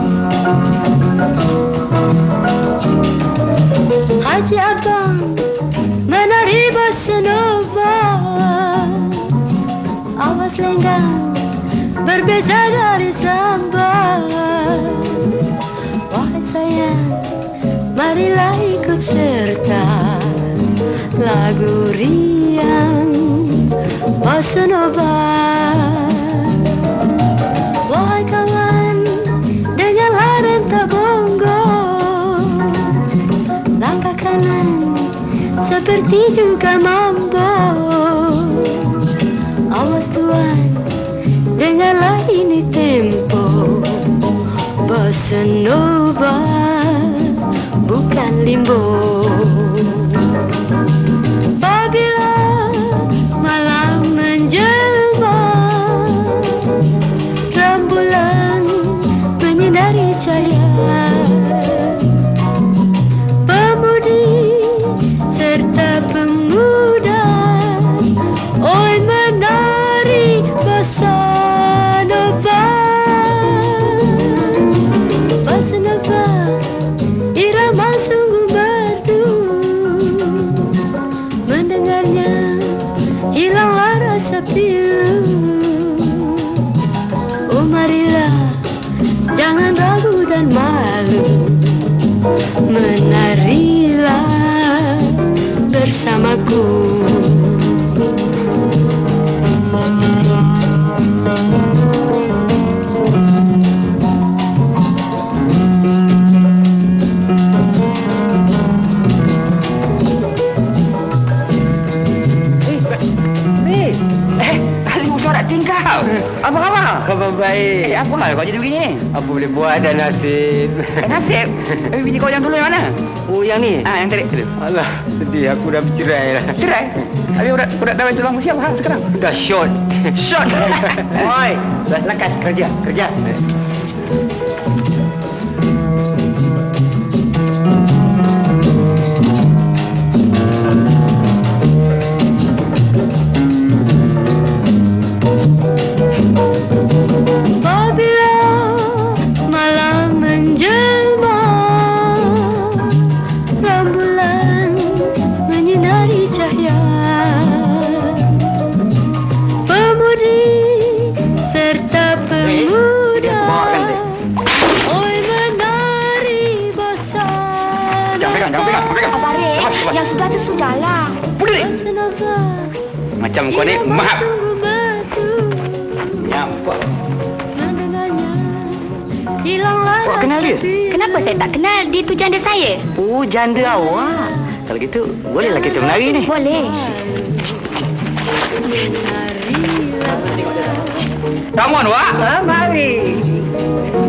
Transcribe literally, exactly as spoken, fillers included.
Haji Abang menari bossa nova, awas lenggang berbeza dari samba. Wahai sayang, marilah ikut serta lagu riang bossa nova. Wahai kawan, dengarlah rentah bongo, langkah kanan seperti juga mambo. Awas tuan, dengarlah ini tempo bossa nova, bukan limbo. Apabila malam menjelma, rembulan menyinari cahaya, pemudi serta pemuda, oi menari bossa nova. Bossa nova, irama sungguh merdu, mendengarnya hilanglah rasa pilu. Oh marilah, jangan ragu dan malu, menarilah bersamaku. Apa-apa? Khabar baik. Eh, apa hal kau jadi begini ni? Apa boleh buat dan nasib. Eh, nasib? Eh, bini kau yang dulu yang mana? Oh, yang ni? Ah, yang tadi. Alah, sedih aku dah bercerai lah. Cerai? Habis udah udah dapat tulang siapa hal sekarang? Dah short. Shot. Oi, dah lekas kerja, kerja. Yang sudah tu sudahlah. Boleh. Macam kau ni, maaf. Nyampak. Awak kenal dia? Kenapa saya tak kenal? Dia tu janda saya. Oh, janda awak. Kalau gitu, bolehlah kita menari ni. Boleh. Come on, Wak. Mari.